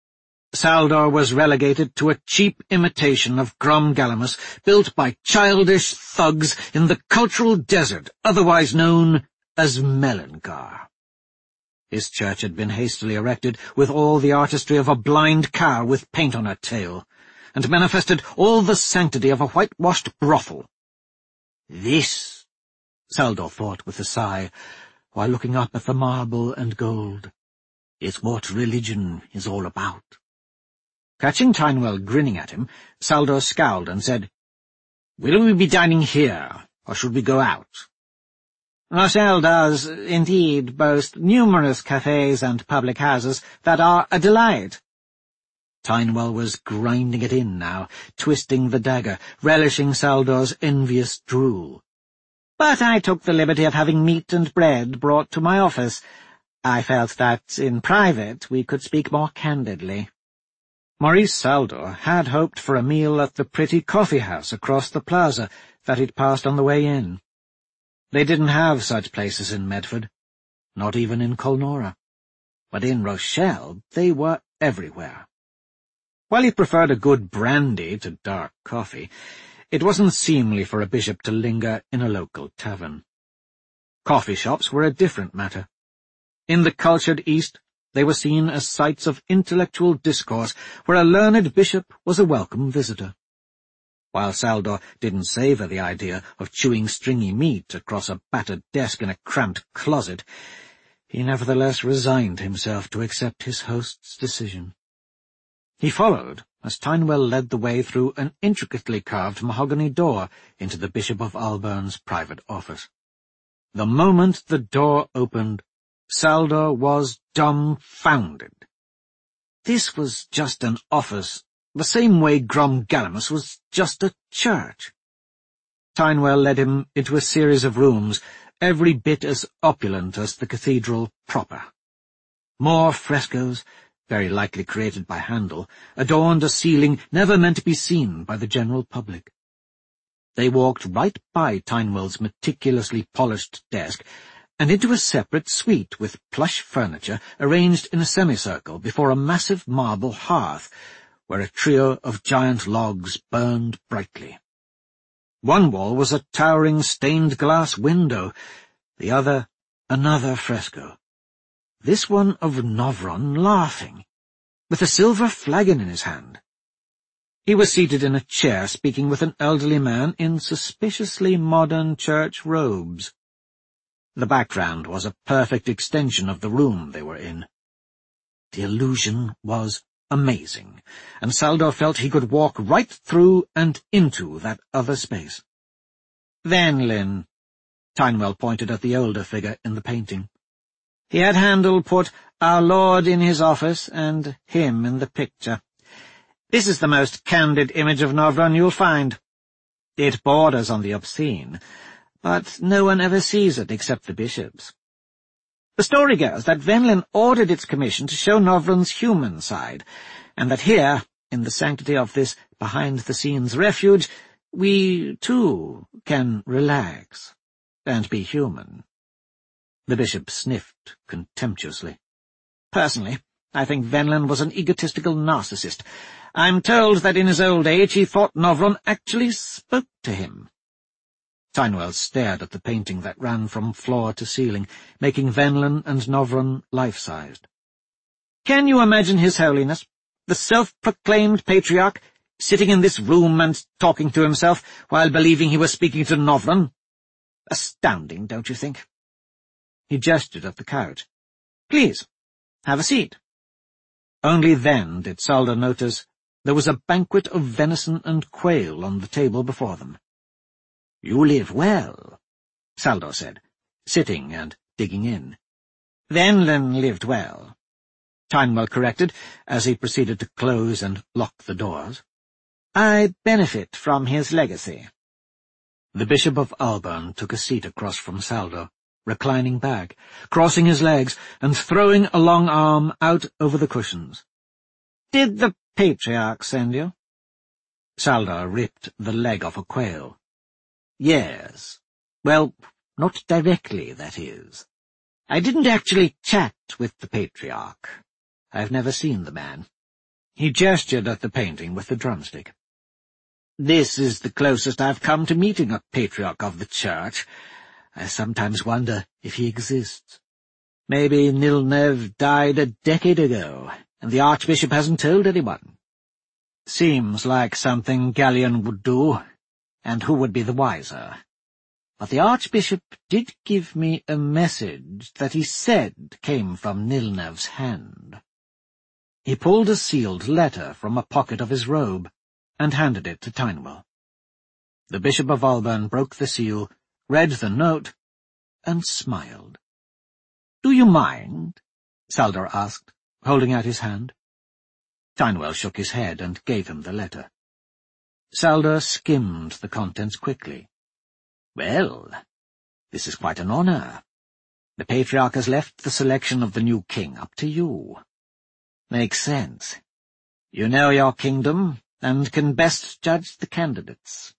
Saldor was relegated to a cheap imitation of Gromgalamus, built by childish thugs in the cultural desert, otherwise known as Melancar. His church had been hastily erected with all the artistry of a blind cow with paint on her tail, and manifested all the sanctity of a whitewashed brothel. This, Saldor thought with a sigh, while looking up at the marble and gold. It's what religion is all about. Catching Tynewell grinning at him, Saldor scowled and said, "Will we be dining here, or should we go out?" "Rochelle does, indeed, boast numerous cafes and public houses that are a delight." Tynewell was grinding it in now, twisting the dagger, relishing Saldor's envious drool. "But I took the liberty of having meat and bread brought to my office. I felt that, in private, we could speak more candidly." Maurice Saldor had hoped for a meal at the pretty coffee-house across the plaza that he'd passed on the way in. They didn't have such places in Medford, not even in Colnora. But in Rochelle they were everywhere. While he preferred a good brandy to dark coffee, it wasn't seemly for a bishop to linger in a local tavern. Coffee shops were a different matter. In the cultured East, they were seen as sites of intellectual discourse where a learned bishop was a welcome visitor. While Saldor didn't savour the idea of chewing stringy meat across a battered desk in a cramped closet, he nevertheless resigned himself to accept his host's decision. He followed as Tynewell led the way through an intricately carved mahogany door into the Bishop of Alburn's private office. The moment the door opened, Saldor was dumbfounded. This was just an office, the same way Grom Galamus was just a church. Tynewell led him into a series of rooms, every bit as opulent as the cathedral proper. More frescoes, very likely created by Handel, adorned a ceiling never meant to be seen by the general public. They walked right by Tynewell's meticulously polished desk and into a separate suite with plush furniture arranged in a semicircle before a massive marble hearth, where a trio of giant logs burned brightly. One wall was a towering stained-glass window, the other another fresco. This one of Novron laughing, with a silver flagon in his hand. He was seated in a chair speaking with an elderly man in suspiciously modern church robes. The background was a perfect extension of the room they were in. The illusion was amazing, and Saldor felt he could walk right through and into that other space. "Venlin," Tynewell pointed at the older figure in the painting. "He had Handel put our Lord in his office and him in the picture. This is the most candid image of Novron you'll find. It borders on the obscene, but no one ever sees it except the bishops. The story goes that Venlin ordered its commission to show Novron's human side, and that here, in the sanctity of this behind-the-scenes refuge, we, too, can relax and be human." The bishop sniffed contemptuously. "Personally, I think Venlin was an egotistical narcissist. I'm told that in his old age he thought Novron actually spoke to him." Tynewell stared at the painting that ran from floor to ceiling, making Venlin and Novron life-sized. "Can you imagine His Holiness, the self-proclaimed patriarch, sitting in this room and talking to himself while believing he was speaking to Novron? Astounding, don't you think?" He gestured at the couch. "Please, have a seat." Only then did Saldor notice there was a banquet of venison and quail on the table before them. "You live well," Saldor said, sitting and digging in. "Venlin lived well," Tynewell corrected, as he proceeded to close and lock the doors. "I benefit from his legacy." The Bishop of Alburn took a seat across from Saldor, reclining back, crossing his legs and throwing a long arm out over the cushions. "Did the patriarch send you?" Saldor ripped the leg off a quail. "Yes. Well, not directly, that is. I didn't actually chat with the patriarch. I've never seen the man." He gestured at the painting with the drumstick. "This is the closest I've come to meeting a patriarch of the church. I sometimes wonder if he exists. Maybe Nilnev died a decade ago, and the archbishop hasn't told anyone. Seems like something Gallion would do, and who would be the wiser? but the Archbishop did give me a message that he said came from Nilnev's hand." He pulled a sealed letter from a pocket of his robe and handed it to Tynewell. The Bishop of Alban broke the seal, read the note, and smiled. "Do you mind?" Saldor asked, holding out his hand. Tynewell shook his head and gave him the letter. Saldor skimmed the contents quickly. "Well, this is quite an honor. The Patriarch has left the selection of the new king up to you. Makes sense. You know your kingdom and can best judge the candidates."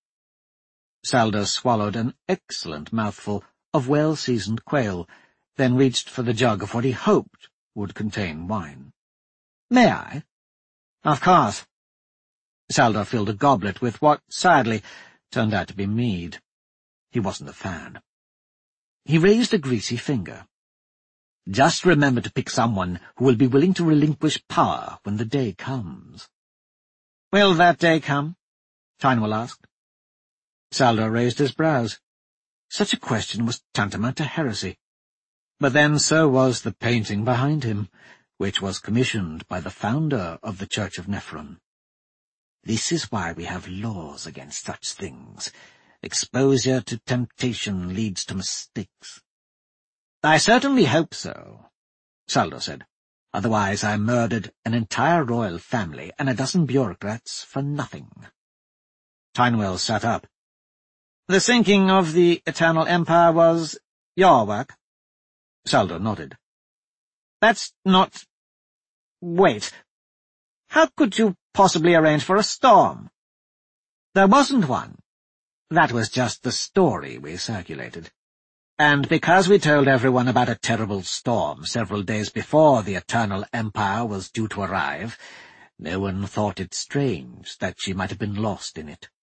Saldor swallowed an excellent mouthful of well-seasoned quail, then reached for the jug of what he hoped would contain wine. "May I?" "Of course." Saldor filled a goblet with what, sadly, turned out to be mead. He wasn't a fan. He raised a greasy finger. "Just remember to pick someone who will be willing to relinquish power when the day comes." "Will that day come?" Tynewell asked. Saldor raised his brows. Such a question was tantamount to heresy. But then so was the painting behind him, which was commissioned by the founder of the Church of Nephron. "This is why we have laws against such things. Exposure to temptation leads to mistakes." "I certainly hope so," Saldor said. "Otherwise I murdered an entire royal family and a dozen bureaucrats for nothing." Tynewell sat up. "The sinking of the Eternal Empire was your work?" Saldor nodded. "That's not— Wait. How could you possibly arrange for a storm?" "There wasn't one. That was just the story we circulated. And because we told everyone about a terrible storm several days before the Eternal Empire was due to arrive, no one thought it strange that she might have been lost in it."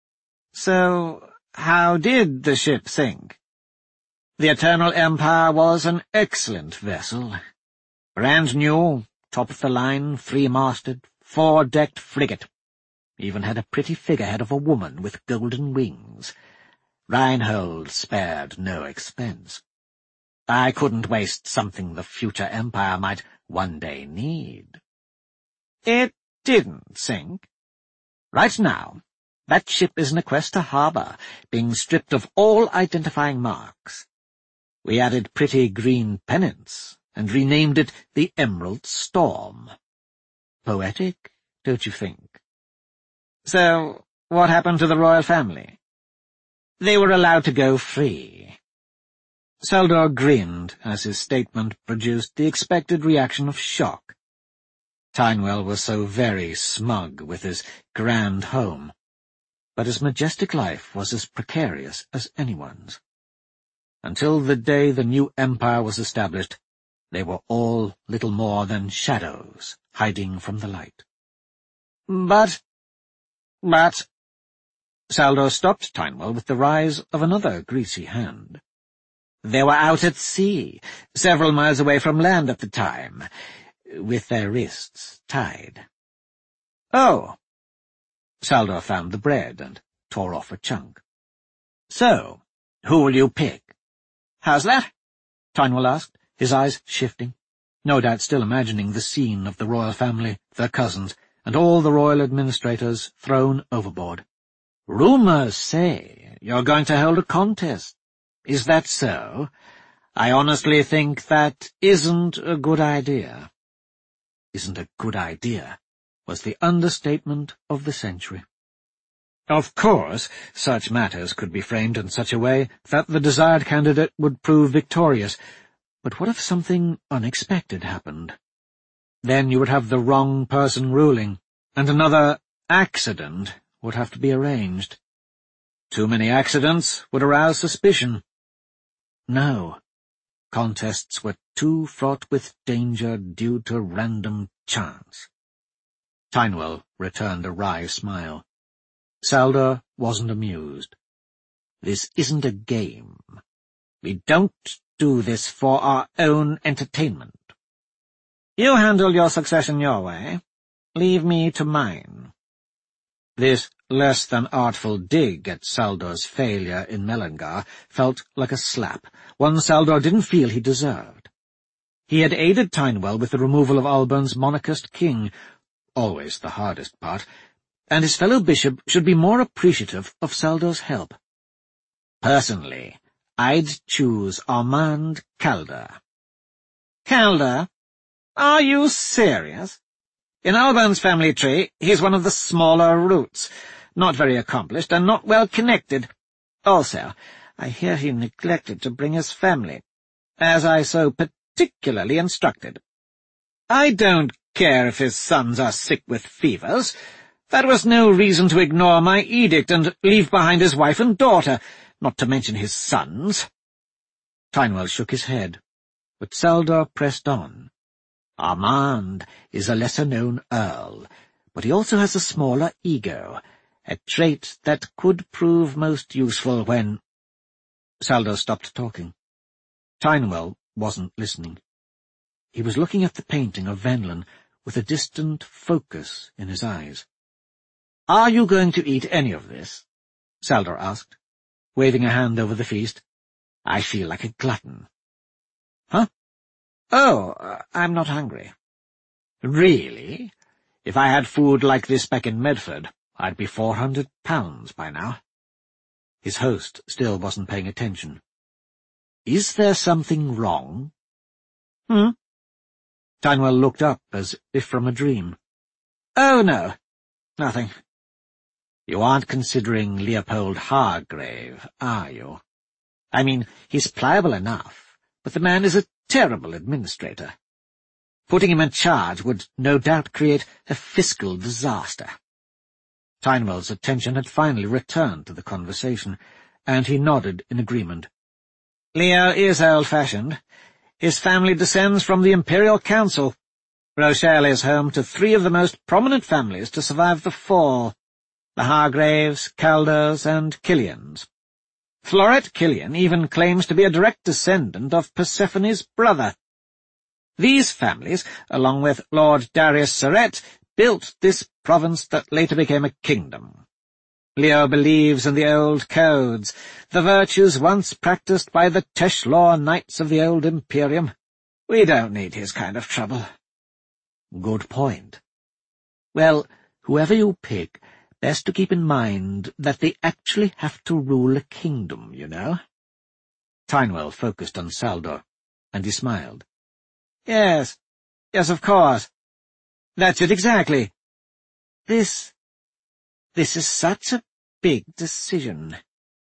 "So how did the ship sink?" "The Eternal Empire was an excellent vessel. Brand new, top-of-the-line, three-masted, four-decked frigate. Even had a pretty figurehead of a woman with golden wings. Reinhold spared no expense. I couldn't waste something the future empire might one day need." "It didn't sink?" "Right now, that ship is in Aquesta Harbor, being stripped of all identifying marks. We added pretty green pennants and renamed it the Emerald Storm. Poetic, don't you think?" "So what happened to the royal family?" "They were allowed to go free." Saldor grinned as his statement produced the expected reaction of shock. Tynewell was so very smug with his grand home, but his majestic life was as precarious as anyone's. Until the day the new empire was established, they were all little more than shadows hiding from the light. But, but... Saldor stopped Tynewell with the rise of another greasy hand. "They were out at sea, several miles away from land at the time, with their wrists tied." "Oh." Saldor found the bread and tore off a chunk. "So, who will you pick?" "How's that?" Tynewell asked, his eyes shifting, no doubt still imagining the scene of the royal family, their cousins, and all the royal administrators thrown overboard. "Rumours say you're going to hold a contest. Is that so? I honestly think that isn't a good idea." "Isn't a good idea" was the understatement of the century. Of course, such matters could be framed in such a way that the desired candidate would prove victorious, but what if something unexpected happened? Then you would have the wrong person ruling, and another accident would have to be arranged. Too many accidents would arouse suspicion. No, contests were too fraught with danger due to random chance. Tynewell returned a wry smile. Saldor wasn't amused. "This isn't a game. We don't do this for our own entertainment. You handle your succession your way. Leave me to mine." This less-than-artful dig at Saldor's failure in Mellingar felt like a slap, one Saldor didn't feel he deserved. He had aided Tynewell with the removal of Alban's monarchist king, always the hardest part, and his fellow bishop should be more appreciative of Saldor's help. Personally, I'd choose Armand Calder. Calder? Are you serious? In Alban's family tree, he's one of the smaller roots, not very accomplished and not well connected. Also, I hear he neglected to bring his family, as I so particularly instructed. I don't care if his sons are sick with fevers. That was no reason to ignore my edict and leave behind his wife and daughter, not to mention his sons. Tynewell shook his head, but Saldor pressed on. Armand is a lesser-known earl, but he also has a smaller ego, a trait that could prove most useful when— Saldor stopped talking. Tynewell wasn't listening. He was looking at the painting of Venlin with a distant focus in his eyes. "Are you going to eat any of this?" Saldor asked, waving a hand over the feast. "I feel like a glutton." "Huh? Oh, uh, I'm not hungry." "Really? If I had food like this back in Medford, I'd be four hundred pounds by now." His host still wasn't paying attention. "Is there something wrong?" "Hmm?" Tynewell looked up as if from a dream. "Oh, no, nothing." "You aren't considering Leopold Hargrave, are you? I mean, he's pliable enough, but the man is a terrible administrator. Putting him in charge would no doubt create a fiscal disaster." Tynewell's attention had finally returned to the conversation, and he nodded in agreement. "Leo is old-fashioned. His family descends from the Imperial Council. Rochelle is home to three of the most prominent families to survive the fall, the Hargraves, Calders, and Killians. Florette Killian even claims to be a direct descendant of Persephone's brother. These families, along with Lord Darius Surrett, built this province that later became a kingdom. Leo believes in the old codes, the virtues once practiced by the Teshlaw knights of the old Imperium. We don't need his kind of trouble." "Good point. Well, whoever you pick, best to keep in mind that they actually have to rule a kingdom, you know." Tynewell focused on Saldor, and he smiled. Yes, yes, of course. That's it exactly. This, this is such a big decision.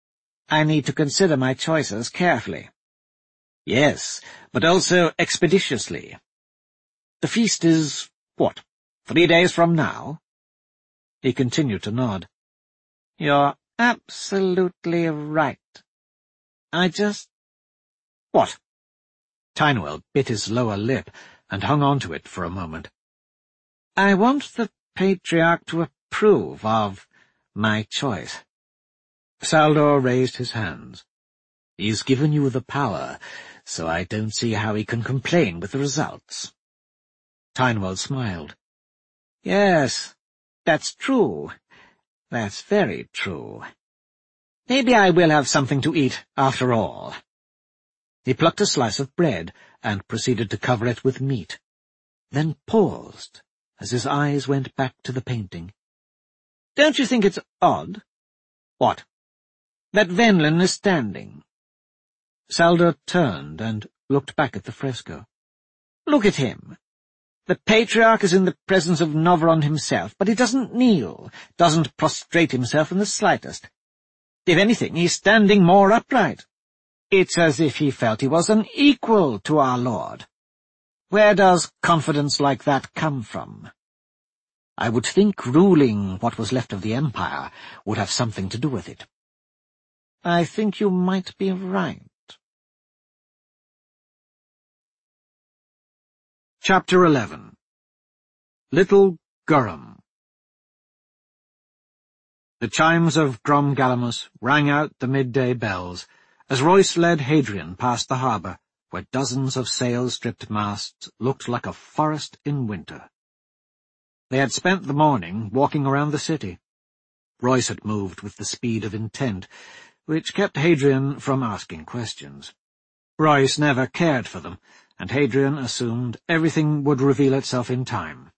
I need to consider my choices carefully. Yes, but also expeditiously. The feast is, what, three days from now? He continued to nod. You're absolutely right. I just... What? Tynewell bit his lower lip and hung on to it for a moment. I want the Patriarch to approve of my choice. Saldor raised his hands. He's given you the power, so I don't see how he can complain with the results. Tynewell smiled. Yes, that's true. That's very true. Maybe I will have something to eat, after all. He plucked a slice of bread and proceeded to cover it with meat, then paused as his eyes went back to the painting. Don't you think it's odd? What? That Venlin is standing. Saldor turned and looked back at the fresco. Look at him. The Patriarch is in the presence of Noveron himself, but he doesn't kneel, doesn't prostrate himself in the slightest. If anything, he's standing more upright. It's as if he felt he was an equal to our Lord. Where does confidence like that come from? I would think ruling what was left of the Empire would have something to do with it. I think you might be right. Chapter eleven. Little Gurrum. The chimes of Grom Galamus rang out the midday bells as Royce led Hadrian past the harbour, where dozens of sail-stripped masts looked like a forest in winter. They had spent the morning walking around the city. Royce had moved with the speed of intent, which kept Hadrian from asking questions. Royce never cared for them, and Hadrian assumed everything would reveal itself in time.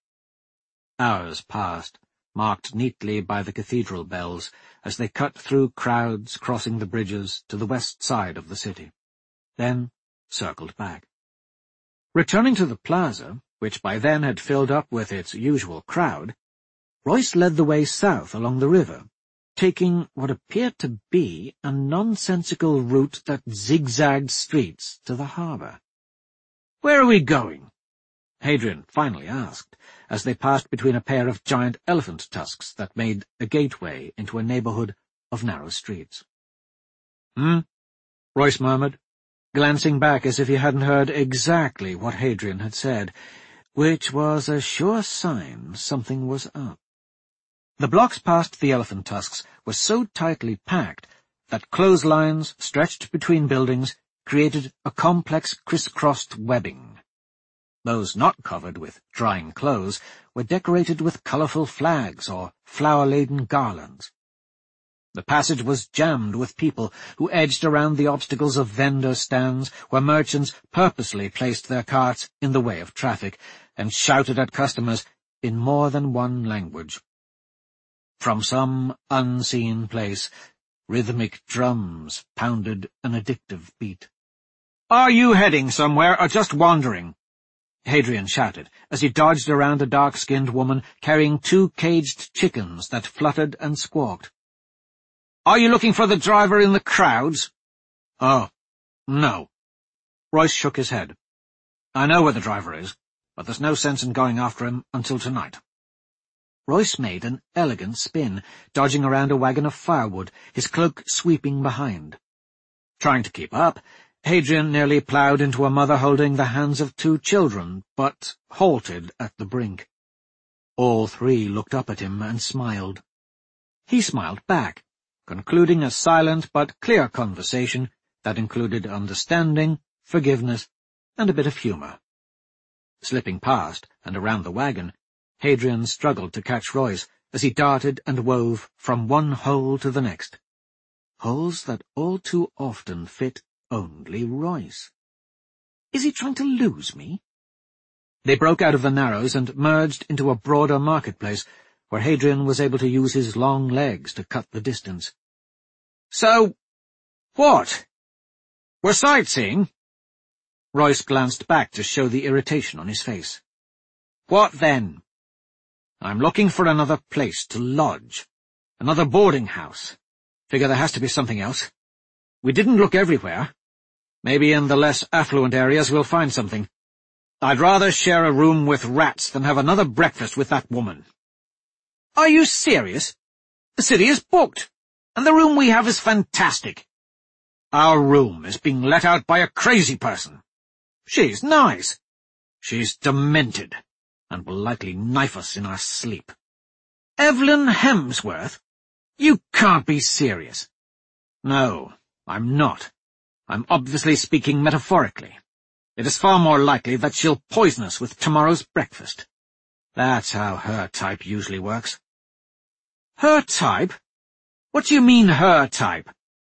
Hours passed, marked neatly by the cathedral bells, as they cut through crowds crossing the bridges to the west side of the city, then circled back. Returning to the plaza, which by then had filled up with its usual crowd, Royce led the way south along the river, taking what appeared to be a nonsensical route that zigzagged streets to the harbour. "Where are we going?" Hadrian finally asked, as they passed between a pair of giant elephant tusks that made a gateway into a neighbourhood of narrow streets. "Hmm?" Royce murmured, glancing back as if he hadn't heard exactly what Hadrian had said, which was a sure sign something was up. The blocks past the elephant tusks were so tightly packed that clotheslines stretched between buildings created a complex criss-crossed webbing. Those not covered with drying clothes were decorated with colourful flags or flower-laden garlands. The passage was jammed with people who edged around the obstacles of vendor stands where merchants purposely placed their carts in the way of traffic and shouted at customers in more than one language. From some unseen place, rhythmic drums pounded an addictive beat. "Are you heading somewhere or just wandering?" Hadrian shouted, as he dodged around a dark-skinned woman carrying two caged chickens that fluttered and squawked. "Are you looking for the driver in the crowds?" "Oh, no." Royce shook his head. "I know where the driver is, but there's no sense in going after him until tonight." Royce made an elegant spin, dodging around a wagon of firewood, his cloak sweeping behind. Trying to keep up, Hadrian nearly ploughed into a mother holding the hands of two children, but halted at the brink. All three looked up at him and smiled. He smiled back, concluding a silent but clear conversation that included understanding, forgiveness, and a bit of humour. Slipping past and around the wagon, Hadrian struggled to catch Royce as he darted and wove from one hole to the next. Holes that all too often fit only Royce. Is he trying to lose me? They broke out of the narrows and merged into a broader marketplace, where Hadrian was able to use his long legs to cut the distance. "So, what? We're sightseeing?" Royce glanced back to show the irritation on his face. "What then?" "I'm looking for another place to lodge. Another boarding house. Figure there has to be something else. We didn't look everywhere. Maybe in the less affluent areas we'll find something. I'd rather share a room with rats than have another breakfast with that woman." "Are you serious? The city is booked, and the room we have is fantastic." "Our room is being let out by a crazy person. She's nice. She's demented, and will likely knife us in our sleep." "Evelyn Hemsworth? You can't be serious." "No, I'm not. I'm obviously speaking metaphorically. It is far more likely that she'll poison us with tomorrow's breakfast. That's how her type usually works." "Her type? What do you mean, her type?"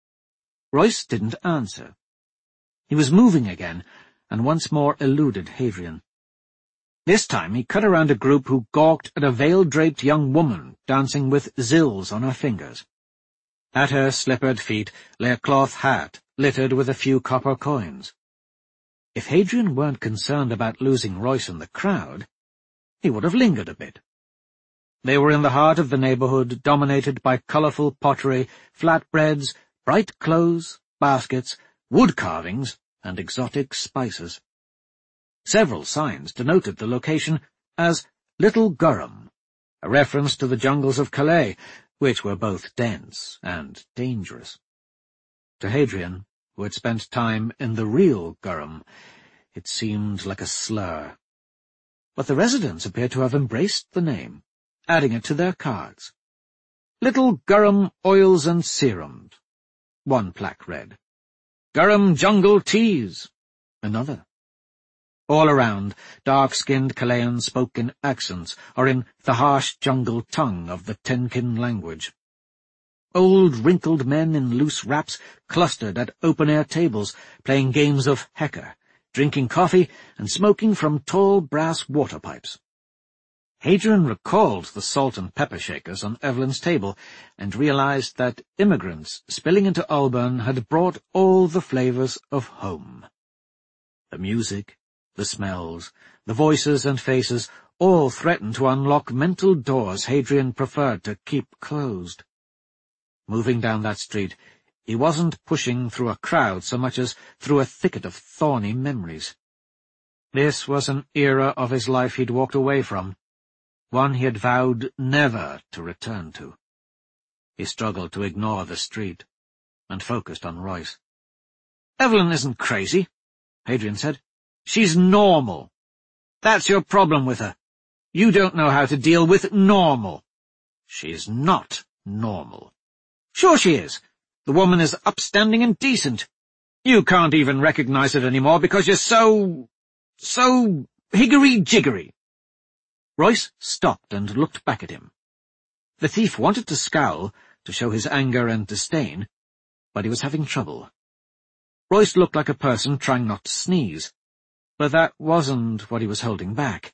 Royce didn't answer. He was moving again, and once more eluded Hadrian. This time he cut around a group who gawked at a veil-draped young woman dancing with zills on her fingers. At her slippered feet lay a cloth hat littered with a few copper coins. If Hadrian weren't concerned about losing Royce in the crowd, he would have lingered a bit. They were in the heart of the neighbourhood, dominated by colourful pottery, flatbreads, bright clothes, baskets, wood carvings, and exotic spices. Several signs denoted the location as Little Gurham, a reference to the jungles of Calais, which were both dense and dangerous. To Hadrian, who had spent time in the real Gurham, it seemed like a slur. But the residents appeared to have embraced the name, adding it to their cards. Little Gurham Oils and Serums, one plaque read. Gurham Jungle Teas, another. All around, dark-skinned Calayans spoke in accents or in the harsh jungle tongue of the Tenkin language, old wrinkled men in loose wraps clustered at open-air tables, playing games of hecker, drinking coffee and smoking from tall brass water pipes. Hadrian recalled the salt and pepper shakers on Evelyn's table and realized that immigrants spilling into Alburn had brought all the flavors of home. The music, the smells, the voices and faces all threatened to unlock mental doors Hadrian preferred to keep closed. Moving down that street, he wasn't pushing through a crowd so much as through a thicket of thorny memories. This was an era of his life he'd walked away from, one he had vowed never to return to. He struggled to ignore the street, and focused on Royce. "Evelyn isn't crazy," Hadrian said. "She's normal. That's your problem with her. You don't know how to deal with normal. She's not normal." "Sure she is. The woman is upstanding and decent. You can't even recognize it anymore because you're so... so higgery-jiggery." Royce stopped and looked back at him. The thief wanted to scowl, to show his anger and disdain, but he was having trouble. Royce looked like a person trying not to sneeze, but that wasn't what he was holding back.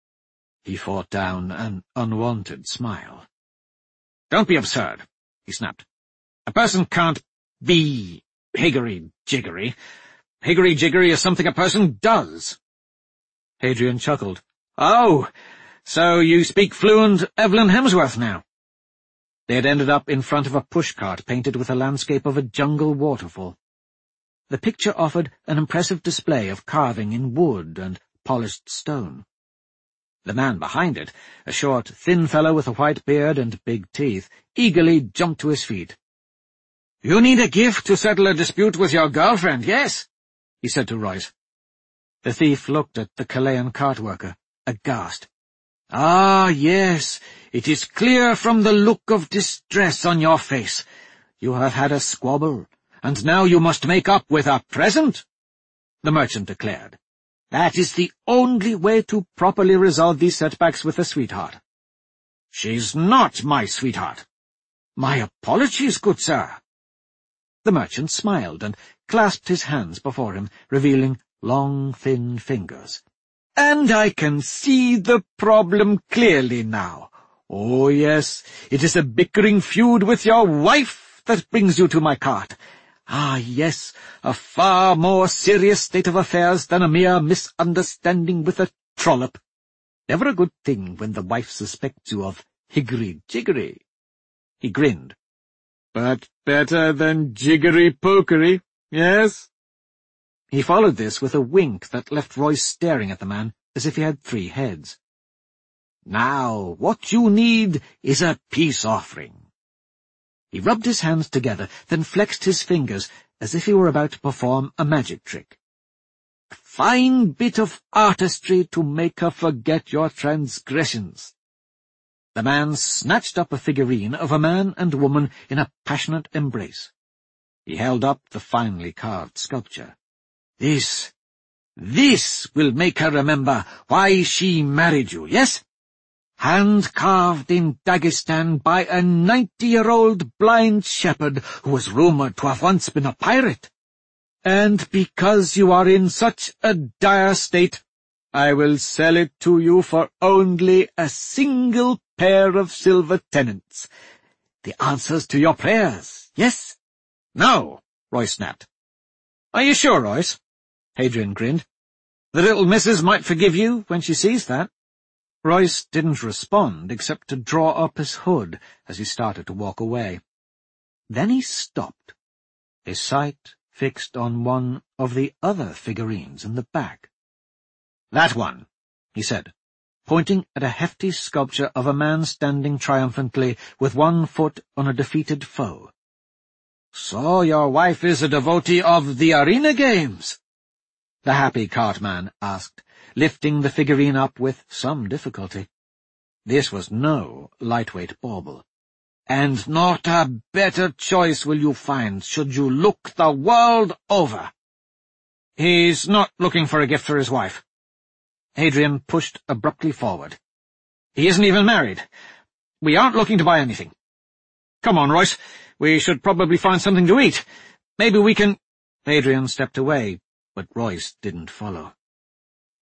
He fought down an unwanted smile. "Don't be absurd," he snapped. "A person can't be higgery-jiggery. Higgery-jiggery is something a person does." Hadrian chuckled. "Oh, so you speak fluent Evelyn Hemsworth now." They had ended up in front of a pushcart painted with a landscape of a jungle waterfall. The picture offered an impressive display of carving in wood and polished stone. The man behind it, a short, thin fellow with a white beard and big teeth, eagerly jumped to his feet. "You need a gift to settle a dispute with your girlfriend, yes?" he said to Royce. The thief looked at the Chilean cart worker, aghast. "Ah, yes, it is clear from the look of distress on your face. You have had a squabble, and now you must make up with a present," the merchant declared. "That is the only way to properly resolve these setbacks with a sweetheart." "She's not my sweetheart." "My apologies, good sir." The merchant smiled and clasped his hands before him, revealing long, thin fingers. "And I can see the problem clearly now. Oh, yes, it is a bickering feud with your wife that brings you to my cart. Ah, yes, a far more serious state of affairs than a mere misunderstanding with a trollop. Never a good thing when the wife suspects you of higgery-jiggery." He grinned. "But better than jiggery-pokery, yes?" He followed this with a wink that left Royce staring at the man as if he had three heads. "Now, what you need is a peace offering." He rubbed his hands together, then flexed his fingers as if he were about to perform a magic trick. "A fine bit of artistry to make her forget your transgressions." The man snatched up a figurine of a man and woman in a passionate embrace. He held up the finely carved sculpture. This, this will make her remember why she married you, yes? Hand-carved in Dagestan by a ninety-year-old blind shepherd who was rumoured to have once been a pirate. And because you are in such a dire state, I will sell it to you for only a single pair of silver tenants. The answers to your prayers, yes? No, Royce snapped. Are you sure, Royce? Hadrian grinned. The little missus might forgive you when she sees that. Royce didn't respond except to draw up his hood as he started to walk away. Then he stopped, his sight fixed on one of the other figurines in the back. That one, he said, pointing at a hefty sculpture of a man standing triumphantly with one foot on a defeated foe. So your wife is a devotee of the arena games? The happy cartman asked, lifting the figurine up with some difficulty. This was no lightweight bauble. And not a better choice will you find should you look the world over. He's not looking for a gift for his wife. Hadrian pushed abruptly forward. He isn't even married. We aren't looking to buy anything. Come on, Royce. We should probably find something to eat. Maybe we can—" Adrian stepped away, but Royce didn't follow.